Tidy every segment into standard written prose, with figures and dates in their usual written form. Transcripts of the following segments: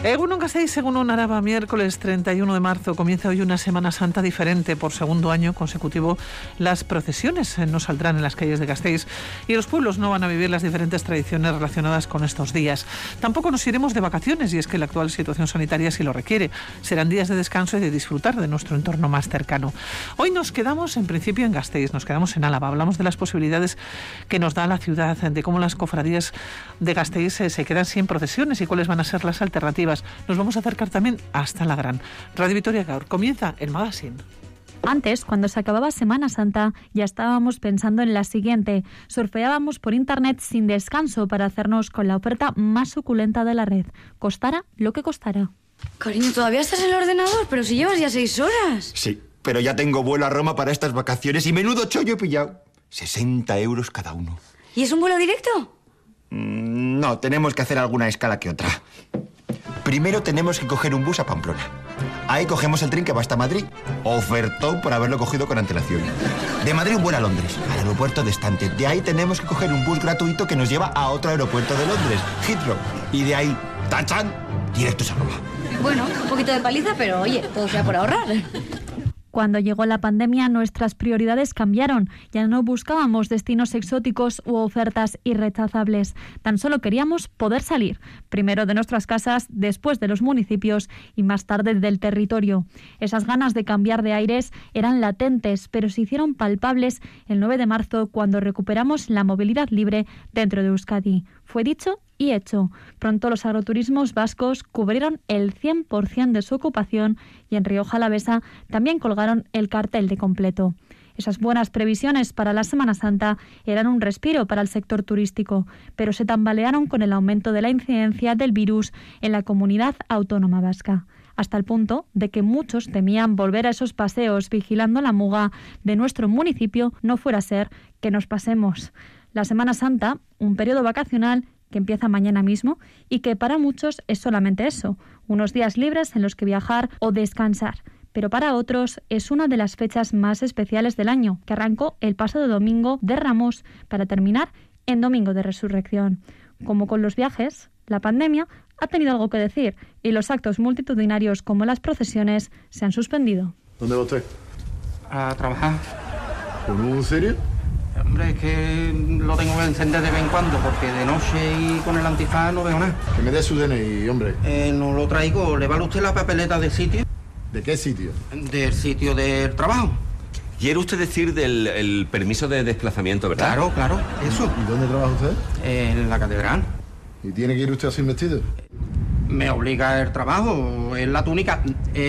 Egunon Gasteiz, Egunon Araba, miércoles 31 de marzo. Comienza hoy una Semana Santa diferente. Por segundo año consecutivo, las procesiones no saldrán en las calles de Gasteiz y los pueblos no van a vivir las diferentes tradiciones relacionadas con estos días. Tampoco nos iremos de vacaciones, y es que la actual situación sanitaria sí lo requiere. Serán días de descanso y de disfrutar de nuestro entorno más cercano. Hoy nos quedamos en principio en Gasteiz, nos quedamos en Álava. Hablamos de las posibilidades que nos da la ciudad, de cómo las cofradías de Gasteiz se quedan sin procesiones y cuáles van a ser las alternativas. Nos vamos a acercar también hasta la Gran. Radio Vitoria Gaur, comienza el magazine. Antes, cuando se acababa Semana Santa, ya estábamos pensando en la siguiente. Surfeábamos por internet sin descanso para hacernos con la oferta más suculenta de la red. Costara lo que costara. Cariño, ¿todavía estás en el ordenador? Pero si llevas ya 6 horas. Sí, pero ya tengo vuelo a Roma para estas vacaciones y menudo chollo he pillado. 60 euros cada uno. ¿Y es un vuelo directo? No, tenemos que hacer alguna escala que otra. Primero tenemos que coger un bus a Pamplona. Ahí cogemos el tren que va hasta Madrid. Ofertón por haberlo cogido con antelación. De Madrid un vuelo a Londres, al aeropuerto de Estante. De ahí tenemos que coger un bus gratuito que nos lleva a otro aeropuerto de Londres, Heathrow. Y de ahí, ¡tachan!, directos a Roma. Bueno, un poquito de paliza, pero oye, todo sea por ahorrar. Cuando llegó la pandemia, nuestras prioridades cambiaron. Ya no buscábamos destinos exóticos u ofertas irrechazables. Tan solo queríamos poder salir, primero de nuestras casas, después de los municipios y más tarde del territorio. Esas ganas de cambiar de aires eran latentes, pero se hicieron palpables el 9 de marzo cuando recuperamos la movilidad libre dentro de Euskadi. Fue dicho y hecho. Pronto los agroturismos vascos cubrieron el 100% de su ocupación y en Rioja Alavesa también colgaron el cartel de completo. Esas buenas previsiones para la Semana Santa eran un respiro para el sector turístico, pero se tambalearon con el aumento de la incidencia del virus en la comunidad autónoma vasca, hasta el punto de que muchos temían volver a esos paseos vigilando la muga de nuestro municipio, no fuera a ser que nos pasemos. La Semana Santa, un periodo vacacional que empieza mañana mismo y que para muchos es solamente eso, unos días libres en los que viajar o descansar. Pero para otros es una de las fechas más especiales del año, que arrancó el pasado domingo de Ramos para terminar en domingo de Resurrección. Como con los viajes, la pandemia ha tenido algo que decir y los actos multitudinarios como las procesiones se han suspendido. ¿Dónde va usted? A trabajar. ¿Con un serio? Hombre, es que lo tengo que encender de vez en cuando porque de noche y con el antifaz no veo nada. Que me dé su DNI, hombre. No lo traigo. ¿Le vale usted la papeleta del sitio? ¿De qué sitio? Del sitio del trabajo. Quiere usted decir del permiso de desplazamiento, ¿verdad? Claro, eso. ¿Y dónde trabaja usted? En la catedral. ¿Y tiene que ir usted así vestido? Me obliga el trabajo, es la túnica,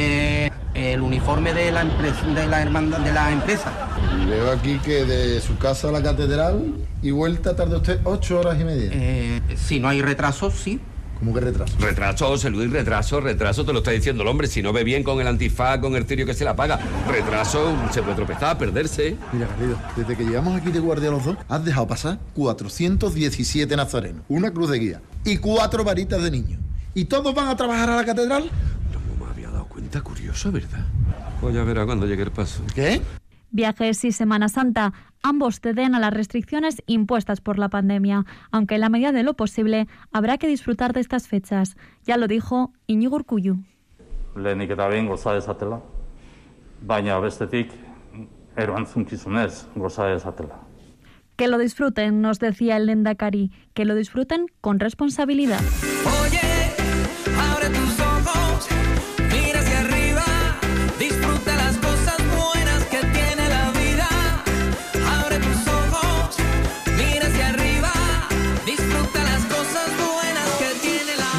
el uniforme de la empresa, de la hermandad de la empresa. Y veo aquí que de su casa a la catedral y vuelta tarda usted 8 horas y media. Si no hay retraso, sí. ¿Cómo que retraso? Retraso, José Luis, retraso, te lo está diciendo el hombre. Si no ve bien con el antifaz, con el cirio que se la apaga. Retraso, se puede tropezar, perderse. Mira, Garrido, desde que llegamos aquí de guardia los dos, has dejado pasar 417 nazarenos, una cruz de guía y 4 varitas de niños. ¿Y todos van a trabajar a la catedral? No me había dado cuenta, curioso, ¿verdad? Pues ya verá cuando llegue el paso. ¿Qué? Viajes y Semana Santa, ambos ceden a las restricciones impuestas por la pandemia, aunque en la medida de lo posible habrá que disfrutar de estas fechas. Ya lo dijo Iñigo Urkullu. Lehenik eta behin goza dezatela, baina bestetik erantzukizunez goza dezatela. Que lo disfruten, nos decía el Lehendakari, que lo disfruten con responsabilidad. Oye, abre tus ojos, mira hacia arriba, disfruta las cosas buenas que tiene la vida. Abre tus ojos, mira hacia arriba, disfruta las cosas buenas que tiene la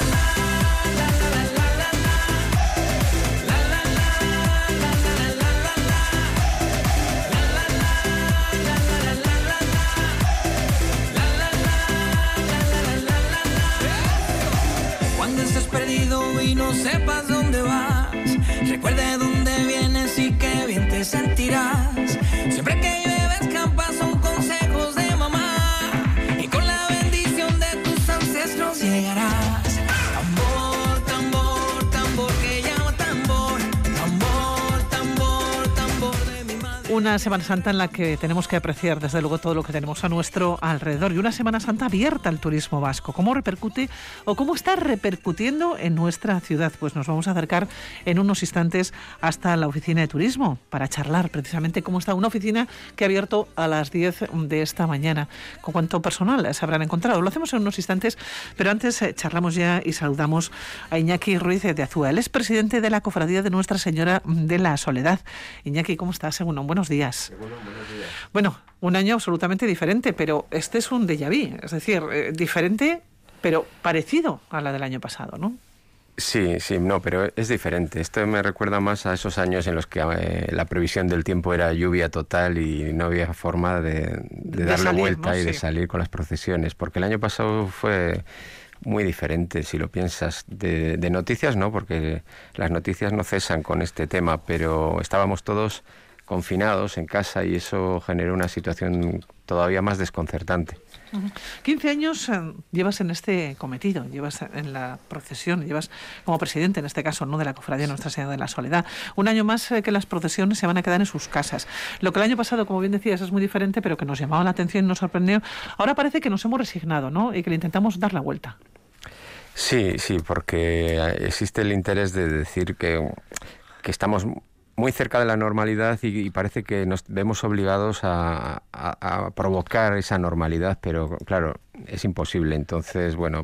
Cuando estés perdido y no sepas dónde vas, recuerda de dónde vienes y qué bien te sentirás. Siempre que llueve escampa son consejos de mamá y con la bendición de tus ancestros llegarás. Tambor, tambor, tambor que llama tambor, tambor, tambor, tambor de mi madre. Una Semana Santa en la que tenemos que apreciar, desde luego, todo lo que tenemos a nuestro alrededor. Y una Semana Santa abierta al turismo vasco. ¿Cómo repercute o cómo está repercutiendo en nuestra ciudad? Pues nos vamos a acercar en unos instantes hasta la oficina de turismo para charlar precisamente cómo está una oficina que ha abierto a las 10 de esta mañana. ¿Con cuánto personal se habrán encontrado? Lo hacemos en unos instantes, pero antes charlamos ya y saludamos a Iñaki Ruiz de Azúa. Él es presidente de la Cofradía de Nuestra Señora de la Soledad. Iñaki, ¿cómo estás? Buenos días. Buenos días. Bueno, un año absolutamente diferente, pero este es un déjà vu, es decir, diferente, pero parecido a la del año pasado, ¿no? Sí, no, pero es diferente. Esto me recuerda más a esos años en los que la previsión del tiempo era lluvia total y no había forma de darle salir, vuelta, ¿no? Y Sí. de salir con las procesiones, porque el año pasado fue muy diferente, si lo piensas. De noticias no, porque las noticias no cesan con este tema, pero estábamos todos confinados en casa y eso generó una situación todavía más desconcertante. 15 años llevas en este cometido, llevas en la procesión, llevas como presidente, en este caso, no de la Cofradía Nuestra Señora de la Soledad. Un año más que las procesiones se van a quedar en sus casas. Lo que el año pasado, como bien decías, es muy diferente, pero que nos llamaba la atención y nos sorprendió. Ahora parece que nos hemos resignado, ¿no? Y que le intentamos dar la vuelta. Sí, porque existe el interés de decir que estamos muy cerca de la normalidad y parece que nos vemos obligados a provocar esa normalidad, pero claro, es imposible. Entonces, bueno,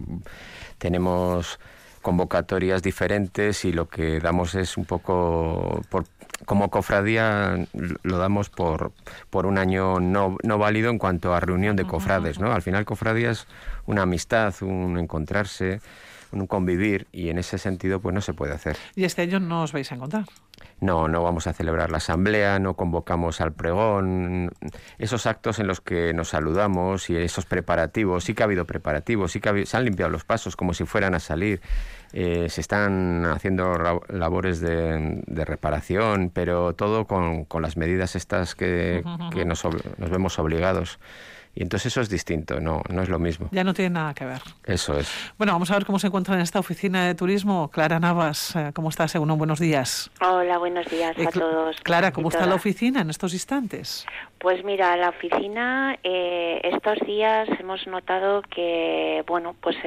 tenemos convocatorias diferentes y lo que damos es un poco, como cofradía, lo damos por un año no válido en cuanto a reunión de cofrades, ¿no? Al final cofradía es una amistad, un encontrarse, un convivir, y en ese sentido pues no se puede hacer. ¿Y este año no os vais a encontrar? No vamos a celebrar la asamblea, no convocamos al pregón, esos actos en los que nos saludamos y esos preparativos, sí que ha habido preparativos, se han limpiado los pasos como si fueran a salir, se están haciendo labores de reparación, pero todo con las medidas estas que nos vemos obligados. Y entonces eso es distinto, no es lo mismo. Ya no tiene nada que ver. Eso es. Bueno, vamos a ver cómo se encuentra en esta oficina de turismo. Clara Navas, ¿cómo estás? Según buenos días. Hola, buenos días a todos. Clara, ¿cómo está la oficina en estos instantes? Pues mira, la oficina estos días hemos notado que, bueno, pues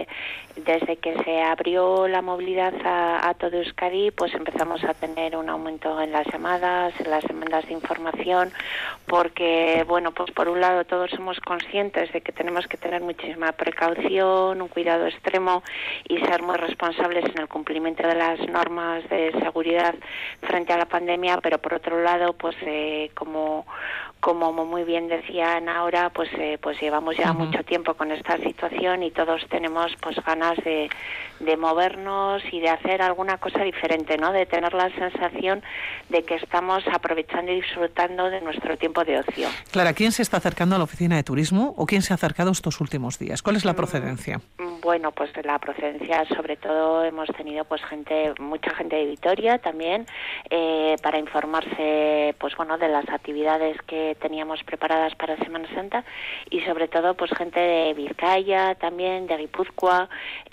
desde que se abrió la movilidad a todo Euskadi, pues empezamos a tener un aumento en las llamadas, en las demandas de información, porque, bueno, pues por un lado todos somos conscientes de que tenemos que tener muchísima precaución, un cuidado extremo y ser muy responsables en el cumplimiento de las normas de seguridad frente a la pandemia, pero por otro lado, pues como muy bien decían ahora, pues llevamos ya mucho tiempo con esta situación y todos tenemos pues ganas de movernos y de hacer alguna cosa diferente, ¿no? De tener la sensación de que estamos aprovechando y disfrutando de nuestro tiempo de ocio. Clara, ¿quién se está acercando a la oficina de turismo o quién se ha acercado estos últimos días? ¿Cuál es la procedencia? Bueno, pues de la procedencia, sobre todo hemos tenido pues mucha gente de Vitoria también, para informarse pues bueno de las actividades que teníamos preparadas para Semana Santa, y sobre todo pues gente de Vizcaya también, de Guipúzcoa,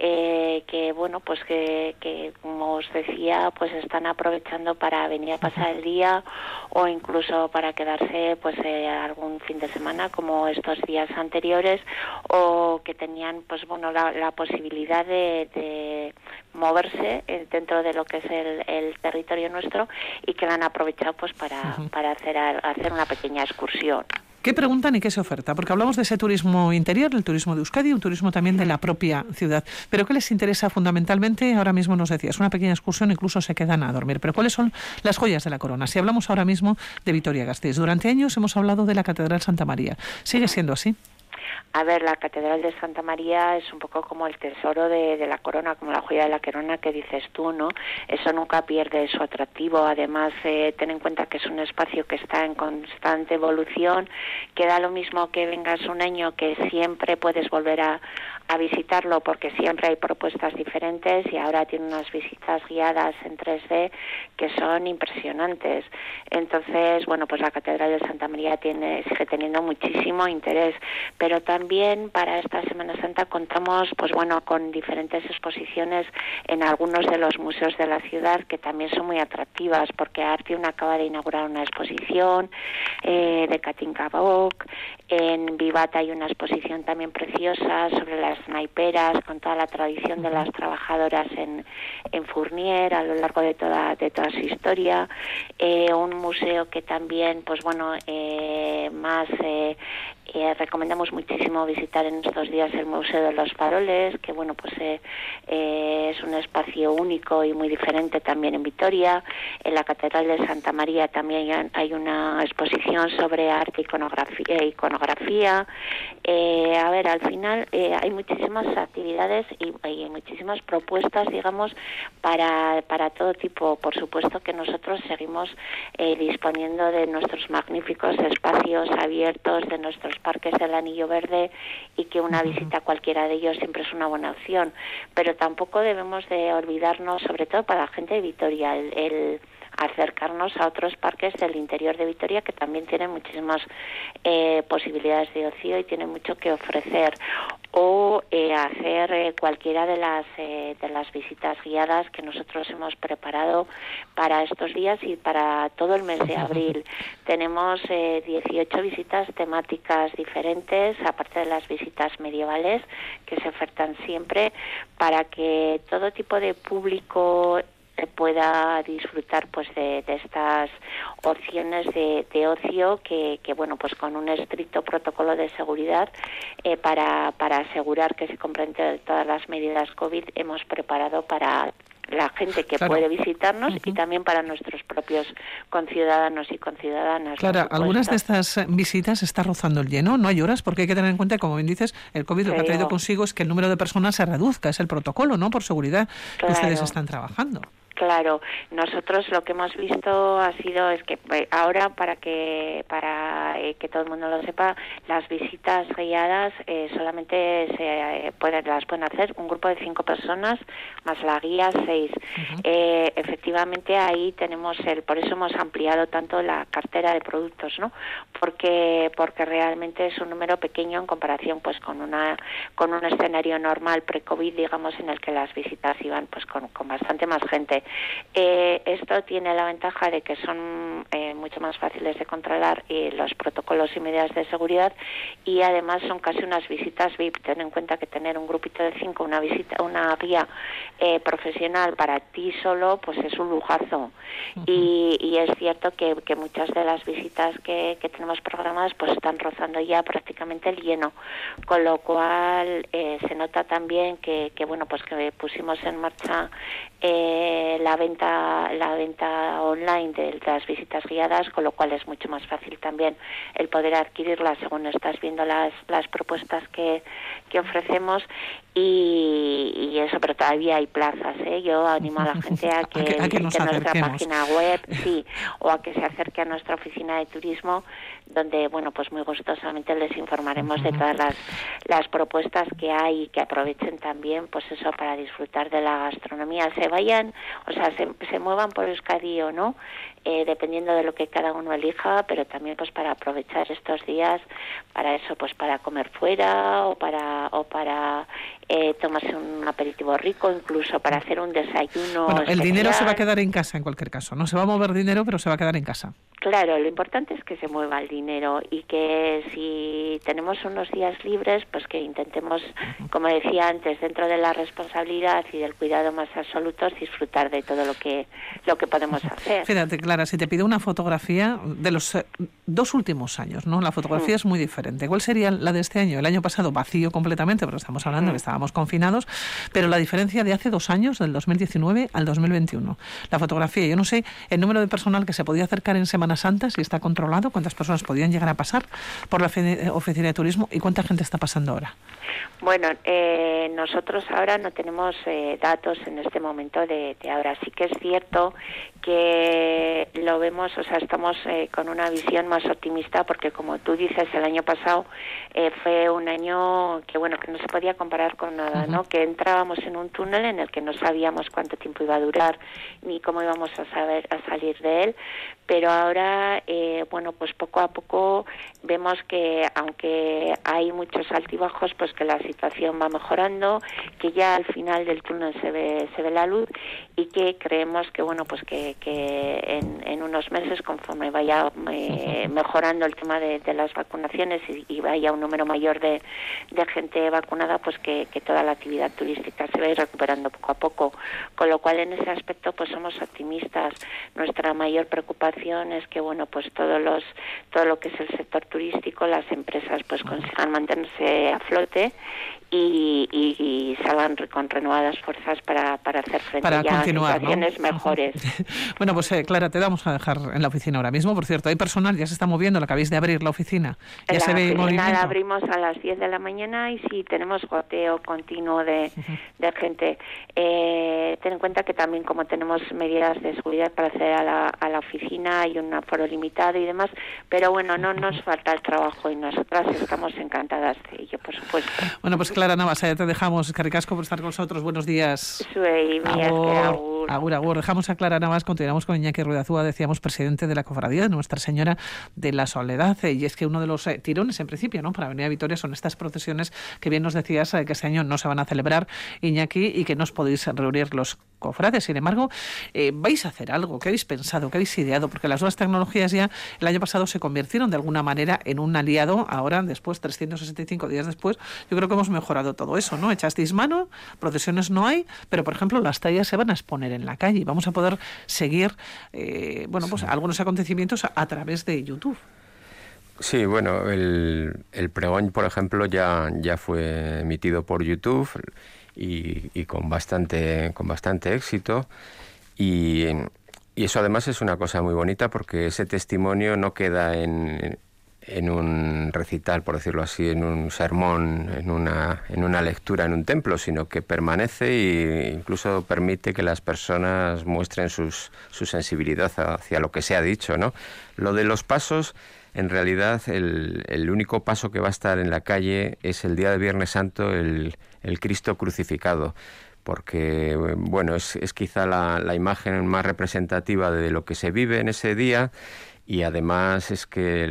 que bueno pues que como os decía pues están aprovechando para venir a pasar el día o incluso para quedarse pues algún fin de semana como estos días anteriores, o que tenían pues bueno la posibilidad de moverse dentro de lo que es el territorio nuestro y que la han aprovechado pues para hacer una pequeña excursión. ¿Qué preguntan y qué se oferta? Porque hablamos de ese turismo interior, el turismo de Euskadi, un turismo también de la propia ciudad. ¿Pero qué les interesa fundamentalmente? Ahora mismo nos decías, una pequeña excursión, incluso se quedan a dormir. ¿Pero cuáles son las joyas de la corona? Si hablamos ahora mismo de Vitoria-Gasteiz, durante años hemos hablado de la Catedral Santa María. ¿Sigue siendo así? A ver, la Catedral de Santa María es un poco como el tesoro de la corona, como la joya de la corona que dices tú, ¿no? Eso nunca pierde su atractivo. Además, ten en cuenta que es un espacio que está en constante evolución, que da lo mismo que vengas un año, que siempre puedes volver a a visitarlo porque siempre hay propuestas diferentes y ahora tiene unas visitas guiadas en 3D que son impresionantes. Entonces, bueno, pues la Catedral de Santa María sigue teniendo muchísimo interés, pero también para esta Semana Santa contamos, pues bueno, con diferentes exposiciones en algunos de los museos de la ciudad que también son muy atractivas, porque Artium acaba de inaugurar una exposición de Katinka Bock, en Vivat hay una exposición también preciosa sobre las naiperas, con toda la tradición de las trabajadoras en Fournier a lo largo de toda su historia, un museo que también, pues bueno, recomendamos muchísimo visitar en estos días el Museo de los Faroles, que bueno, pues es un espacio único y muy diferente también en Vitoria. En la Catedral de Santa María también hay una exposición sobre arte y iconografía. A ver, al final hay muchísimas actividades y hay muchísimas propuestas, digamos, para todo tipo. Por supuesto que nosotros seguimos disponiendo de nuestros magníficos espacios abiertos, de nuestros parques del Anillo Verde, y que una visita a cualquiera de ellos siempre es una buena opción, pero tampoco debemos de olvidarnos, sobre todo para la gente de Vitoria, el acercarnos a otros parques del interior de Vitoria que también tienen muchísimas posibilidades de ocio y tienen mucho que ofrecer, o hacer cualquiera de las visitas guiadas que nosotros hemos preparado para estos días y para todo el mes de abril. Tenemos 18 visitas temáticas diferentes, aparte de las visitas medievales que se ofertan siempre, para que todo tipo de público pueda disfrutar pues de estas opciones de ocio que bueno, pues con un estricto protocolo de seguridad para asegurar que se cumplen todas las medidas COVID hemos preparado para la gente que puede visitarnos y también para nuestros propios conciudadanos y conciudadanas. Claro, algunas de estas visitas está rozando el lleno, no hay horas, porque hay que tener en cuenta, como bien dices, el COVID lo que ha traído consigo es que el número de personas se reduzca, es el protocolo, ¿no? Por seguridad que ustedes están trabajando. Claro, nosotros lo que hemos visto ha sido es que ahora para que todo el mundo lo sepa, las visitas guiadas solamente las pueden hacer un grupo de 5 personas más la guía 6. Efectivamente ahí tenemos por eso hemos ampliado tanto la cartera de productos, ¿no? Porque realmente es un número pequeño en comparación pues con un escenario normal pre-COVID, digamos, en el que las visitas iban pues con bastante más gente. Esto tiene la ventaja de que son mucho más fáciles de controlar los protocolos y medidas de seguridad, y además son casi unas visitas VIP. Ten en cuenta que tener un grupito de 5, una guía profesional para ti solo, pues es un lujazo. Y es cierto que muchas de las visitas que tenemos programadas pues están rozando ya prácticamente el lleno, con lo cual se nota también que bueno, pues que pusimos en marcha la venta online de las visitas guiadas, con lo cual es mucho más fácil también el poder adquirirlas según estás viendo las propuestas que ofrecemos, y eso, pero todavía hay plazas, Yo animo a la gente a que visite nuestra página web, o a que se acerque a nuestra oficina de turismo, donde, bueno, pues muy gustosamente les informaremos de todas las propuestas que hay, y que aprovechen también, pues eso, para disfrutar de la gastronomía. Se vayan, o sea, se muevan por Euskadi o no, dependiendo de lo que cada uno elija, pero también pues para aprovechar estos días para eso, pues para comer fuera o para tomarse un aperitivo rico, incluso para hacer un desayuno. Bueno, el especial. dinero se va a quedar en casa en cualquier caso, no se va a mover dinero, pero se va a quedar en casa. Claro, lo importante es que se mueva el dinero, y que si tenemos unos días libres, pues que intentemos, como decía antes, dentro de la responsabilidad y del cuidado más absolutos, disfrutar de todo lo que podemos hacer. Fíjate, Clara, si te pido una fotografía de los 2 últimos años, ¿no? La fotografía es muy diferente. ¿Cuál sería la de este año? El año pasado vacío completamente, pero estamos hablando que estábamos confinados, pero la diferencia de hace 2 años, del 2019 al 2021. La fotografía, yo no sé el número de personal que se podía acercar en Semana Santa, si está controlado, cuántas personas podían llegar a pasar por la oficina de turismo y cuánta gente está pasando ahora. Bueno, nosotros ahora no tenemos datos en este momento de ahora. Sí que es cierto que lo vemos, o sea, estamos con una visión más optimista, porque como tú dices, el año pasado fue un año que, bueno, que no se podía comparar con nada, ¿no? Que entrábamos en un túnel en el que no sabíamos cuánto tiempo iba a durar ni cómo íbamos a salir de él, pero ahora, bueno, pues poco a poco vemos que aunque hay muchos altibajos, pues que la situación va mejorando, que ya al final del túnel se ve la luz y que creemos que, bueno, pues que en unos meses, conforme vaya mejorando el tema de las vacunaciones y vaya un número mayor de gente vacunada, pues que toda la actividad turística se va a ir recuperando poco a poco, con lo cual en ese aspecto pues somos optimistas. Nuestra mayor preocupación es que, bueno, pues todo lo que es el sector turístico, las empresas pues consigan mantenerse a flote y salgan con renovadas fuerzas para hacer frente a situaciones, ¿no?, mejores. Bueno, pues Clara, te vamos a dejar en la oficina ahora mismo. Por cierto, hay personal, ya se está moviendo, la acabéis de abrir la oficina. Ya se ve movimiento. La abrimos a las 10 de la mañana y sí, tenemos goteo continuo de gente. Ten en cuenta que también, como tenemos medidas de seguridad para acceder a la oficina, hay un aforo limitado y demás, pero bueno, no nos falta el trabajo y nosotras estamos encantadas de ello, por supuesto. Bueno, pues Clara Navas, ya te dejamos. Eskerrik asko por estar con nosotros. Buenos días. Agur. Dejamos a Clara Navas, continuamos con Iñaki Ruidazúa, decíamos, presidente de la Cofradía de Nuestra Señora de la Soledad. Y es que uno de los tirones, en principio, ¿no?, para venir a Vitoria son estas procesiones que bien nos decías que este año no se van a celebrar, Iñaki, y que no os podéis reunir los cofrades. Sin embargo, vais a hacer algo. ¿Qué habéis pensado? ¿Qué habéis ideado? Porque las nuevas tecnologías ya el año pasado se convirtieron de alguna manera en un aliado. Ahora, después, 365 días después, yo creo que hemos mejorado todo eso, ¿no? Echasteis mano, procesiones no hay, pero, por ejemplo, las tallas se van a exponer en la calle y vamos a poder seguir, pues algunos acontecimientos a través de YouTube. Sí, bueno, el pregón, por ejemplo, ya fue emitido por YouTube y con bastante éxito, y eso además es una cosa muy bonita porque ese testimonio no queda en un recital, por decirlo así, en un sermón, en una lectura en un templo, sino que permanece e incluso permite que las personas muestren su sensibilidad hacia lo que se ha dicho, ¿no? Lo de los pasos, en realidad, el único paso que va a estar en la calle es el día de Viernes Santo, el Cristo crucificado, porque, bueno, es quizá la imagen más representativa de lo que se vive en ese día. Y además es que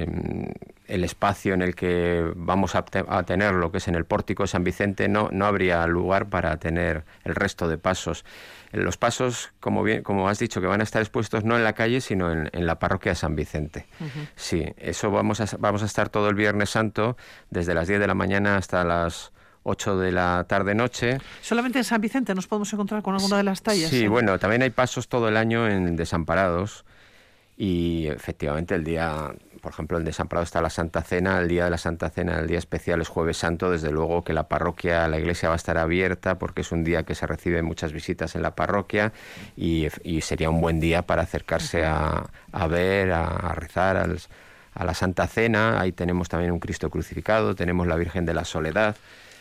el espacio en el que vamos a tener, lo que es en el pórtico de San Vicente, no habría lugar para tener el resto de pasos. Los pasos, como has dicho, que van a estar expuestos no en la calle, sino en la parroquia de San Vicente. Uh-huh. Sí, eso vamos a estar todo el Viernes Santo, desde las 10 de la mañana hasta las 8 de la tarde-noche. ¿Solamente en San Vicente nos podemos encontrar con alguna de las tallas? Sí, bueno, también hay pasos todo el año en Desamparados. Y efectivamente el día, por ejemplo, en Desamparado está la Santa Cena, el día de la Santa Cena, el día especial es Jueves Santo, desde luego que la parroquia, la iglesia va a estar abierta porque es un día que se reciben muchas visitas en la parroquia y sería un buen día para acercarse a ver, a rezar a la Santa Cena. Ahí tenemos también un Cristo crucificado, tenemos la Virgen de la Soledad.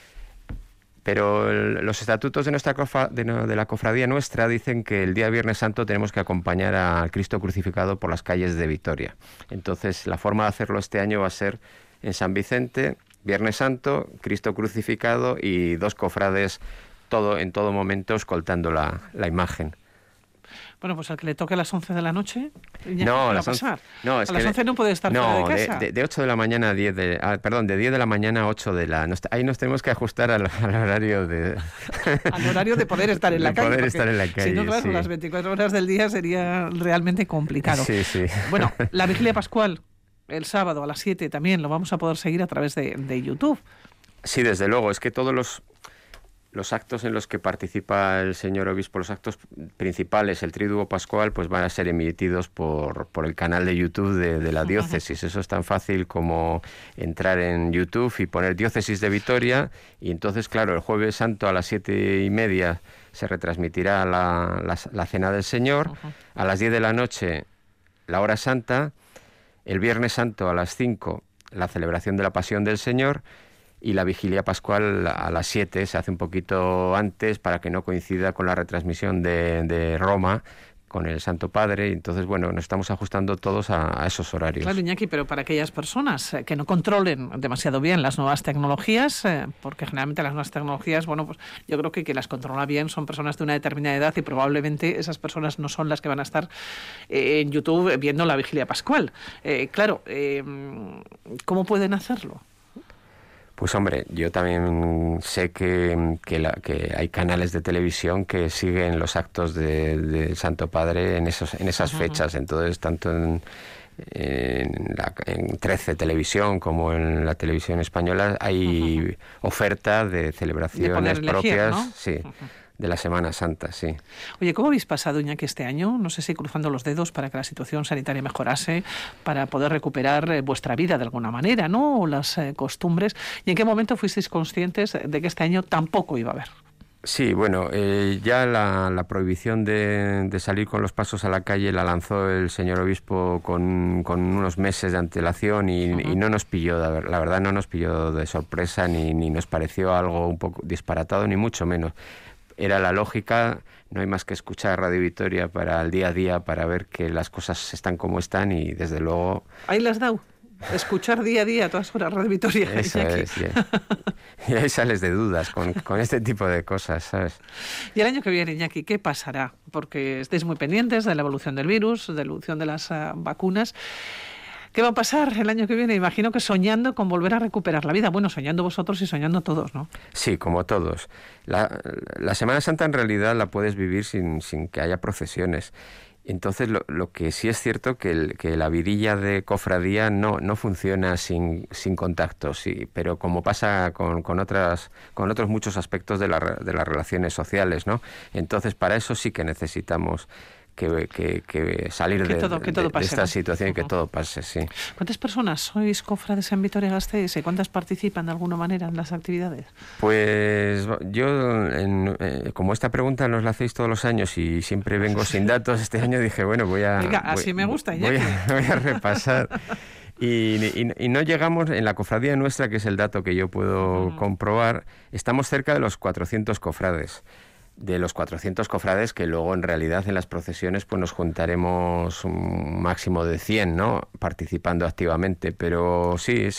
Pero los estatutos de la cofradía nuestra dicen que el día Viernes Santo tenemos que acompañar al Cristo crucificado por las calles de Vitoria. Entonces, la forma de hacerlo este año va a ser en San Vicente, Viernes Santo, Cristo crucificado y 2 cofrades en todo momento escoltando la imagen. Bueno, pues al que le toque a las 11 de la noche, no, a las 11 no, es a las 11 no puede estar fuera de casa. De 8 de la mañana a 10 de... de 10 de la mañana a 8 de la... ahí nos tenemos que ajustar al horario de... al horario de poder estar en la calle. Poder estar en la calle, si no, claro, sí. Las 24 horas del día sería realmente complicado. Sí, sí. Bueno, la Vigilia Pascual, el sábado a las 7 también lo vamos a poder seguir a través de YouTube. Sí, desde luego. Es que todos los actos en los que participa el señor obispo, los actos principales, el Tríduo Pascual, pues van a ser emitidos por el canal de YouTube de la diócesis. Eso es tan fácil como entrar en YouTube y poner Diócesis de Vitoria, y entonces, claro, el Jueves Santo a las 7:30 se retransmitirá la Cena del Señor, a las 10 de la noche la Hora Santa, el Viernes Santo a las 5 la celebración de la Pasión del Señor, y la Vigilia Pascual a las 7, se hace un poquito antes para que no coincida con la retransmisión de Roma, con el Santo Padre, y entonces, bueno, nos estamos ajustando todos a esos horarios. Claro, Iñaki, pero para aquellas personas que no controlen demasiado bien las nuevas tecnologías, porque generalmente las nuevas tecnologías, bueno, pues yo creo que las controla bien son personas de una determinada edad y probablemente esas personas no son las que van a estar en YouTube viendo la Vigilia Pascual. Claro, ¿cómo pueden hacerlo? Pues hombre, yo también sé que hay canales de televisión que siguen los actos del Santo Padre en esas fechas. Entonces, tanto en 13 Televisión como en la televisión española hay oferta de celebraciones propias, ¿no? Sí, de la Semana Santa, sí. Oye, ¿cómo habéis pasado, Iñaki, este año? No sé si cruzando los dedos para que la situación sanitaria mejorase, para poder recuperar vuestra vida de alguna manera, ¿no? O las costumbres. ¿Y en qué momento fuisteis conscientes de que este año tampoco iba a haber? Sí, bueno, ya la prohibición de salir con los pasos a la calle la lanzó el señor obispo con unos meses de antelación y no nos pilló, la verdad no nos pilló de sorpresa ni nos pareció algo un poco disparatado, ni mucho menos. Era la lógica, no hay más que escuchar Radio Vitoria para el día a día para ver que las cosas están como están y desde luego... Ahí las has dado. Escuchar día a día a todas horas Radio Vitoria. Eso es, y ahí sales de dudas con este tipo de cosas, ¿sabes? Y el año que viene, Iñaki, ¿qué pasará? Porque estáis muy pendientes de la evolución del virus, de la evolución de las vacunas. ¿Qué va a pasar el año que viene? Imagino que soñando con volver a recuperar la vida. Bueno, soñando vosotros y soñando todos, ¿no? Sí, como todos. La Semana Santa en realidad la puedes vivir sin que haya procesiones. Entonces, lo que sí es cierto que la vidilla de cofradía no funciona sin contacto, sí, pero como pasa con otros muchos aspectos de las relaciones sociales, ¿no? Entonces, para eso sí que necesitamos que salir de esta situación y que todo pase, sí. ¿Cuántas personas sois cofrades en Vitoria-Gasteiz y cuántas participan de alguna manera en las actividades? Pues yo, como esta pregunta nos la hacéis todos los años y siempre vengo sin datos, este año dije, bueno, me gusta, voy a repasar. Y no llegamos, en la cofradía nuestra, que es el dato que yo puedo comprobar, estamos cerca de los 400 cofrades. De los 400 cofrades que luego en realidad en las procesiones pues nos juntaremos un máximo de 100, ¿no? Participando activamente, pero sí,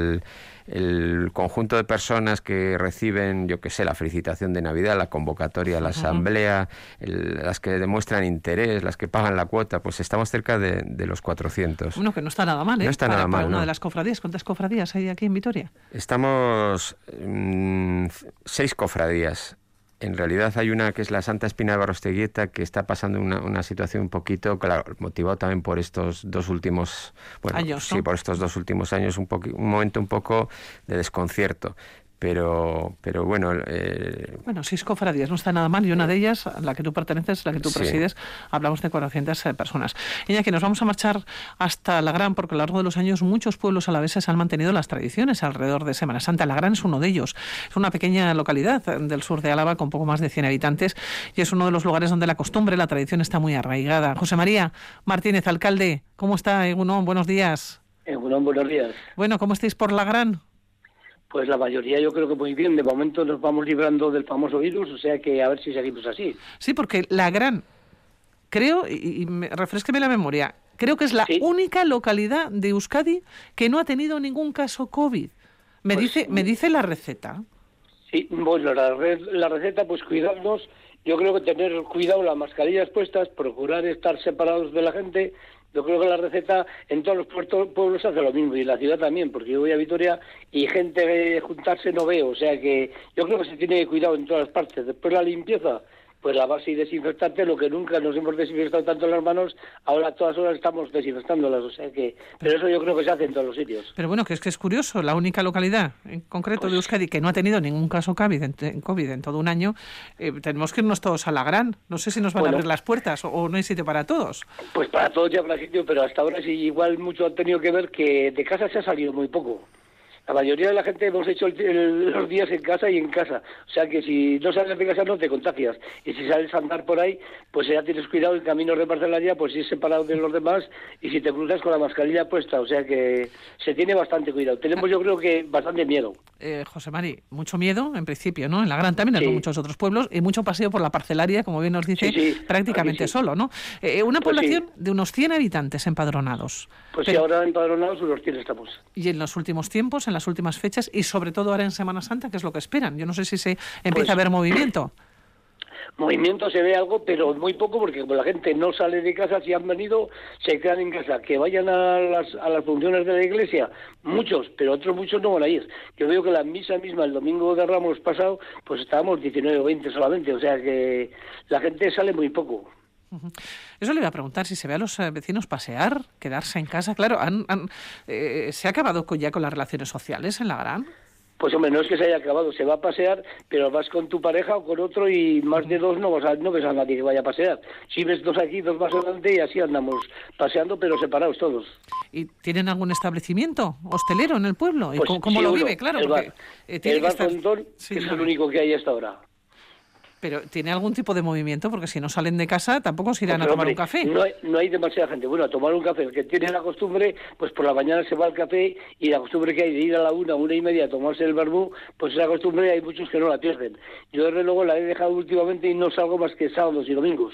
el conjunto de personas que reciben, yo qué sé, la felicitación de Navidad, la convocatoria a la asamblea, las que demuestran interés, las que pagan la cuota, pues estamos cerca de los 400. Bueno, que no está nada mal, ¿eh? No está nada mal, para una ¿no? de las cofradías. ¿Cuántas cofradías hay aquí en Vitoria? Estamos 6 cofradías. En realidad hay una que es la Santa Espina de Barrosteguieta, que está pasando una situación un poquito, claro, motivado también por estos dos últimos años, ¿no? Sí, por estos 2 últimos años, un momento un poco de desconcierto. Pero bueno... Bueno, 6 cofradías, no está nada mal, y una de ellas, la que tú perteneces, la que tú presides, hablamos de 400 personas. Iñaki, nos vamos a marchar hasta Lagrán, porque a lo largo de los años muchos pueblos alaveses han mantenido las tradiciones alrededor de Semana Santa. Lagrán es uno de ellos. Es una pequeña localidad del sur de Álava con poco más de 100 habitantes y es uno de los lugares donde la costumbre, la tradición está muy arraigada. José María Martínez, alcalde, ¿cómo está? Egunon, buenos días. Egunon, buenos días. Bueno, ¿cómo estáis por Lagrán? Pues la mayoría yo creo que muy bien. De momento nos vamos librando del famoso virus, o sea que a ver si seguimos así. Sí, porque Lagrán, creo, refrésqueme la memoria, creo que es la única localidad de Euskadi que no ha tenido ningún caso COVID. Me dice la receta. Sí, bueno, la receta, pues cuidarnos. Yo creo que tener cuidado, las mascarillas puestas, procurar estar separados de la gente. Yo creo que la receta en todos los pueblos hace lo mismo, y en la ciudad también, porque yo voy a Vitoria y gente juntarse no veo, o sea que yo creo que se tiene cuidado en todas las partes. Después la limpieza, pues lavarse y desinfectarte, lo que nunca nos hemos desinfectado tanto las manos, ahora a todas horas estamos desinfectándolas, o sea que... Pero eso yo creo que se hace en todos los sitios. Pero bueno, que es curioso, la única localidad en concreto de Euskadi que no ha tenido ningún caso COVID en todo un año, tenemos que irnos todos a Lagrán. No sé si nos van a abrir las puertas o no hay sitio para todos. Pues para todos ya habrá sitio, pero hasta ahora sí igual mucho ha tenido que ver que de casa se ha salido muy poco. La mayoría de la gente hemos hecho los días en casa y en casa. O sea que si no sales de casa no te contagias. Y si sales a andar por ahí, pues ya tienes cuidado en caminos de parcelaria, pues ir separado de los demás y si te cruzas con la mascarilla puesta. O sea que se tiene bastante cuidado. Tenemos yo creo que bastante miedo. José Mari, mucho miedo en principio, ¿no? En la Gran también, en muchos otros pueblos, y mucho paseo por la parcelaria, como bien nos dice, prácticamente solo, ¿no? Una población de unos 100 habitantes empadronados. Pues sí, ahora empadronados unos 100 estamos. Y en los últimos tiempos, en las últimas fechas, y sobre todo ahora en Semana Santa, ¿qué es lo que esperan? Yo no sé si se empieza a ver movimiento. Movimiento se ve algo, pero muy poco, porque como la gente no sale de casa, si han venido, se quedan en casa. Que vayan a las funciones de la iglesia, muchos, pero otros muchos no van a ir. Yo veo que la misa misma, el domingo de Ramos pasado, pues estábamos 19 o 20 solamente, o sea que la gente sale muy poco. Eso le iba a preguntar, si se ve a los vecinos pasear, quedarse en casa. Claro, ¿se ha acabado ya con las relaciones sociales en la Gran? Pues hombre, no es que se haya acabado, se va a pasear, pero vas con tu pareja o con otro y más de dos no ves a nadie que vaya a pasear. Si ves dos aquí, dos más adelante y así andamos paseando, pero separados todos. ¿Y tienen algún establecimiento hostelero en el pueblo? ¿Y pues, cómo lo vive? Claro, el bar Frontón, que es el único que hay hasta ahora. Pero ¿tiene algún tipo de movimiento? Porque si no salen de casa tampoco se irán a tomar un café. No hay demasiada gente. Bueno, a tomar un café. El que tiene la costumbre, pues por la mañana se va al café y la costumbre que hay de ir a la 1:30 a tomarse el vermú, pues esa costumbre hay muchos que no la pierden. Yo desde luego la he dejado últimamente y no salgo más que sábados y domingos.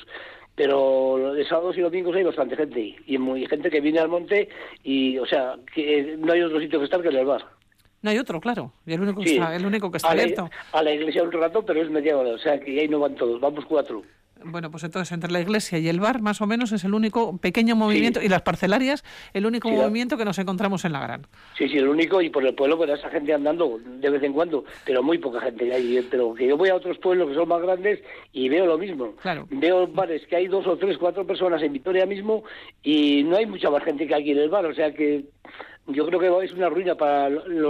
Pero de sábados y domingos hay bastante gente y gente que viene al monte y, o sea, que no hay otro sitio que estar que en el bar. No hay otro, claro. Y el único que está abierto. A la iglesia un rato, pero es media hora. O sea, que ahí no van todos. Vamos 4. Bueno, pues entonces entre la iglesia y el bar, más o menos, es el único pequeño movimiento, y las parcelarias, el único movimiento que nos encontramos en la Gran. Sí, el único, y por el pueblo pues esa gente andando de vez en cuando, pero muy poca gente hay. Pero que yo voy a otros pueblos que son más grandes y veo lo mismo. Claro. Veo bares que hay 2 o 3, 4 personas en Vitoria mismo y no hay mucha más gente que aquí en el bar. O sea que yo creo que es una ruina para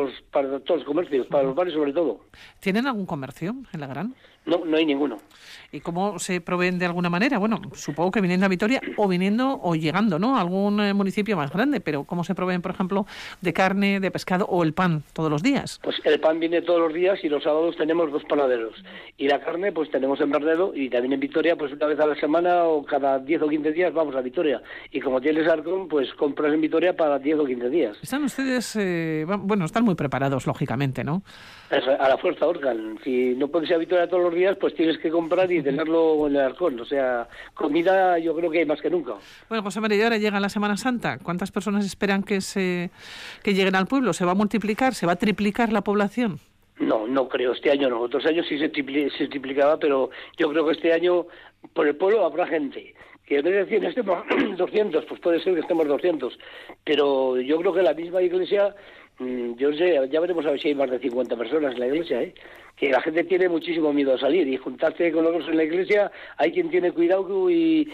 todos los comercios, para los bares sobre todo. ¿Tienen algún comercio en la Gran? No hay ninguno. ¿Y cómo se proveen de alguna manera? Bueno, supongo que viniendo a Vitoria o llegando, ¿no?, a algún municipio más grande, pero ¿cómo se proveen, por ejemplo, de carne, de pescado o el pan todos los días? Pues el pan viene todos los días y los sábados tenemos 2 panaderos. Y la carne, pues tenemos en Bernedo y también en Vitoria, pues una vez a la semana o cada 10 o 15 días vamos a Vitoria. Y como tienes Arcón, pues compras en Vitoria para 10 o 15 días. Están ustedes, están muy preparados, lógicamente, ¿no? A la fuerza, Organ. Si no puedes ir a Vitoria todos los días, pues tienes que comprar y tenerlo en el Arcón. O sea, comida yo creo que hay más que nunca. Bueno, José María, ahora llega la Semana Santa. ¿Cuántas personas esperan que lleguen al pueblo? ¿Se va a multiplicar? ¿Se va a triplicar la población? No creo. Este año no. Otros años sí se triplicaba, pero yo creo que este año por el pueblo habrá gente. Que en vez de decir estemos 200, pues puede ser que estemos 200. Pero yo creo que la misma iglesia, yo no sé, ya veremos a ver si hay más de 50 personas en la iglesia, que la gente tiene muchísimo miedo a salir y juntarse con otros en la iglesia. Hay quien tiene cuidado y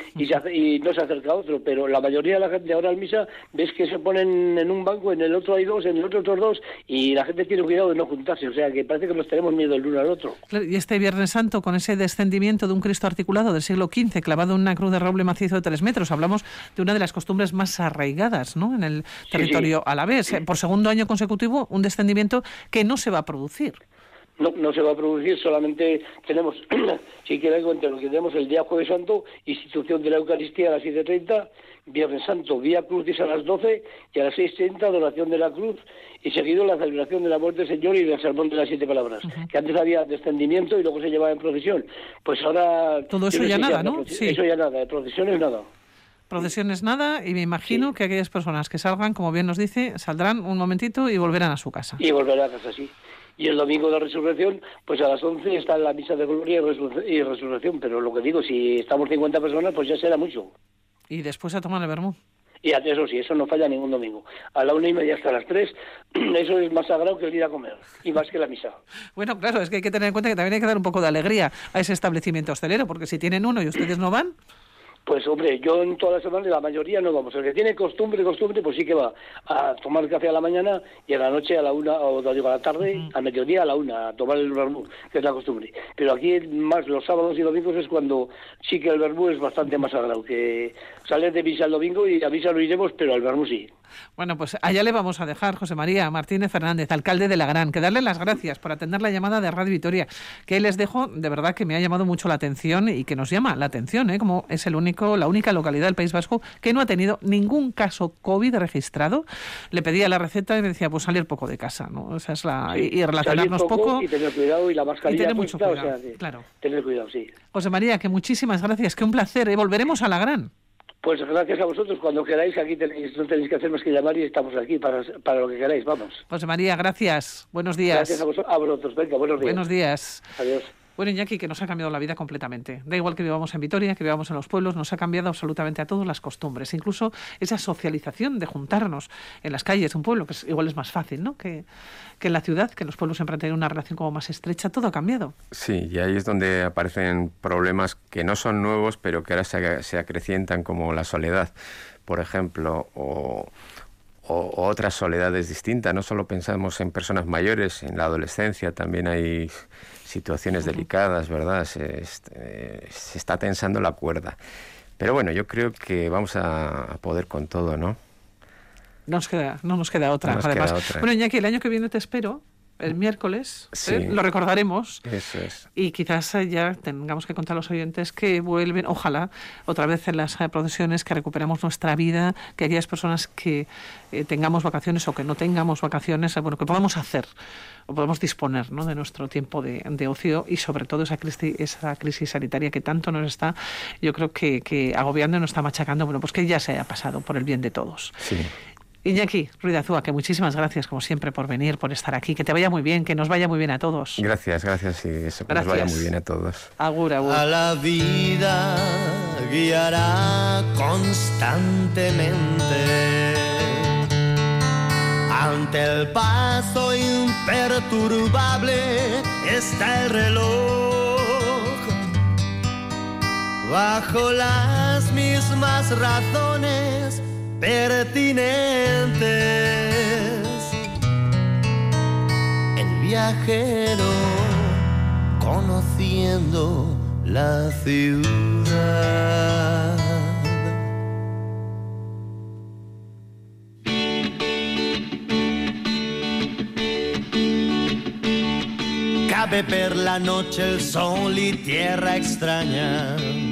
no se acerca a otro, pero la mayoría de la gente ahora en misa ves que se ponen en un banco, en el otro hay 2, en el otros 2 y la gente tiene cuidado de no juntarse, o sea que parece que nos tenemos miedo el uno al otro. Claro, y este Viernes Santo, con ese descendimiento de un Cristo articulado del siglo XV clavado en una cruz de roble macizo de 3 metros, hablamos de una de las costumbres más arraigadas, ¿no?, en el territorio alavés. Por segundo año consecutivo, un descendimiento que no se va a producir. No se va a producir, solamente tenemos, si quieres cuento, lo que tenemos el día Jueves Santo, institución de la Eucaristía a las 7:30, Viernes Santo, Vía Crucis a las 12 y a las 6:30, adoración de la cruz, y seguido la celebración de la muerte del Señor y el sermón de las 7 palabras, que antes había descendimiento y luego se llevaba en procesión. Pues ahora... Todo eso ya nada, ¿no? Sí. Eso ya nada, de procesiones nada. Procesiones nada, y me imagino que aquellas personas que salgan, como bien nos dice, saldrán un momentito y volverán a su casa. Y volverán a casa, sí. Y el domingo de Resurrección, pues a las 11 está la misa de gloria y resurrección. Pero lo que digo, si estamos 50 personas, pues ya será mucho. Y después a tomar el vermú. Y eso sí, eso no falla ningún domingo. A la 1:30 hasta las 3, eso es más sagrado que el ir a comer. Y más que la misa. Bueno, claro, es que hay que tener en cuenta que también hay que dar un poco de alegría a ese establecimiento hostelero, porque si tienen uno y ustedes no van... Pues hombre, yo en todas las semanas la mayoría no vamos. El que tiene costumbre, pues sí que va a tomar café a la mañana y a la noche a la 1, o digo a la tarde, al mediodía a la 1, a tomar el vermú, que es la costumbre. Pero aquí más los sábados y domingos es cuando sí que el vermú es bastante más sagrado, que sales de misa el domingo y a misa lo iremos, pero al vermú sí. Bueno, pues allá le vamos a dejar, José María Martínez Fernández, alcalde de Lagrán, que darle las gracias por atender la llamada de Radio Vitoria, que les dejo, de verdad que me ha llamado mucho la atención y que nos llama la atención, como es la única localidad del País Vasco que no ha tenido ningún caso COVID registrado. Le pedía la receta y me decía, pues salir poco de casa, ¿no? Esa es y relacionarnos poco. Y tener cuidado y la mascarilla. Y tener mucho cuidado, claro. Tener cuidado, sí. José María, que muchísimas gracias, que un placer, volveremos a Lagrán. Pues gracias a vosotros, cuando queráis, aquí no tenéis que hacer más que llamar y estamos aquí para lo que queráis, vamos. José María, gracias, buenos días. Gracias a vosotros, venga, buenos días. Buenos días. Adiós. Bueno, Iñaki, que nos ha cambiado la vida completamente. Da igual que vivamos en Vitoria, que vivamos en los pueblos, nos ha cambiado absolutamente a todos las costumbres. Incluso esa socialización de juntarnos en las calles, un pueblo, que igual es más fácil, ¿no? Que en la ciudad, que en los pueblos siempre han tenido una relación como más estrecha, todo ha cambiado. Sí, y ahí es donde aparecen problemas que no son nuevos, pero que ahora se acrecientan, como la soledad, por ejemplo, o otras soledades distintas. No solo pensamos en personas mayores, en la adolescencia también hay situaciones delicadas, ¿verdad? Se está tensando la cuerda. Pero bueno, yo creo que vamos a poder con todo, ¿no? No nos queda otra, además. Bueno, Iñaki, el año que viene te espero, el miércoles, sí, lo recordaremos. Eso es. Y quizás ya tengamos que contar a los oyentes que vuelven, ojalá, otra vez en las procesiones, que recuperemos nuestra vida, que aquellas personas que tengamos vacaciones o que no tengamos vacaciones, que podamos hacer o podemos disponer, ¿no?, de nuestro tiempo de ocio, y sobre todo esa crisis sanitaria que tanto nos está, yo creo que agobiando y nos está machacando, pues que ya se haya pasado por el bien de todos. Sí. Iñaki Ruiz de Azúa, que muchísimas gracias como siempre por venir, por estar aquí, que te vaya muy bien, que nos vaya muy bien a todos. Gracias, y eso, que nos vaya muy bien a todos. Agur, agur. A la vida guiará constantemente ante el paso imperturbable está el reloj, bajo las mismas razones pertinentes. El viajero conociendo la ciudad. Cabe per la noche el sol y tierra extraña,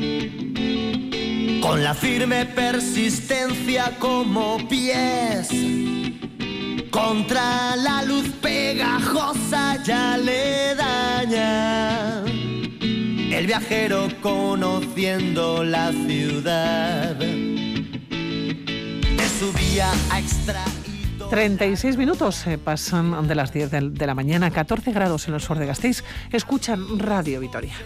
con la firme persistencia como pies contra la luz pegajosa ya le daña. El viajero conociendo la ciudad de su vía a extraído. 36 minutos pasan de las 10 de la mañana, 14 grados en el sur de Gasteiz. Escuchan Radio Vitoria.